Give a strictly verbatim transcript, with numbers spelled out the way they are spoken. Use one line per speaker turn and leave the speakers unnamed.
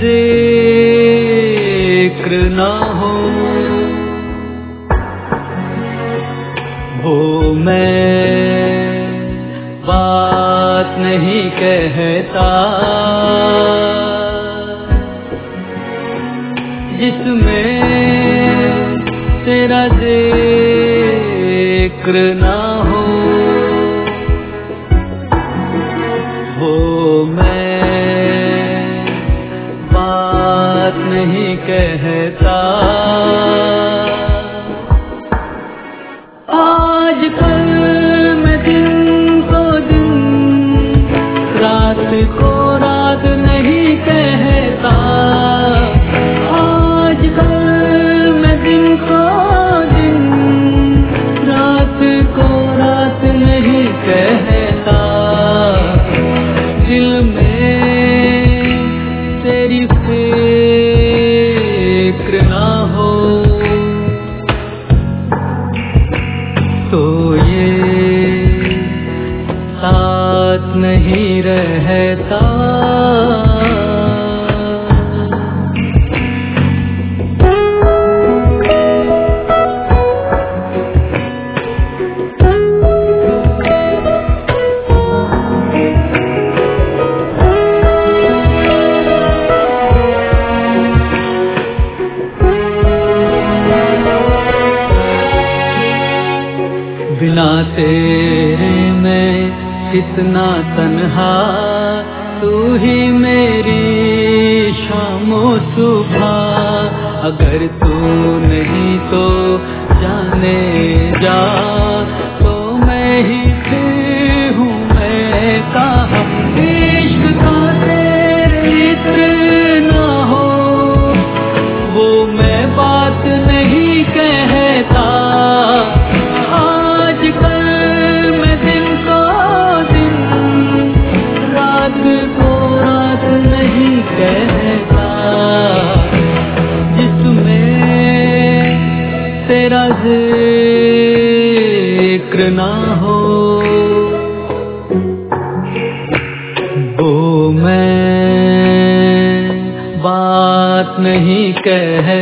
जिक्र ना हो, वो मैं बात नहीं कहता जिसमें तेरा जिक्र ना हो, वो मैं बात नहीं कहता। आजकल मैं दिन को दिन, रात को रात नहीं कहता। आजकल मैं दिन को दिन, रात को रात नहीं कहता। दिल में तेरी फिक्र ना हो तो ये साथ नहीं रहता। बिना तेरे मैं कितना तन्हा, तू ही मेरी शामो सुबह। अगर तू नहीं तो जाने जा, तो मैं ही फिर हूँ मैं कहाँ। इश्क का तेरे इतना हो, वो मैं बात नहीं कहता। आजकल मैं दिन को दिन, रात को रात नहीं कहता। जिसमें तेरा जिक्र ना हो, वो मैं बात नहीं कहता।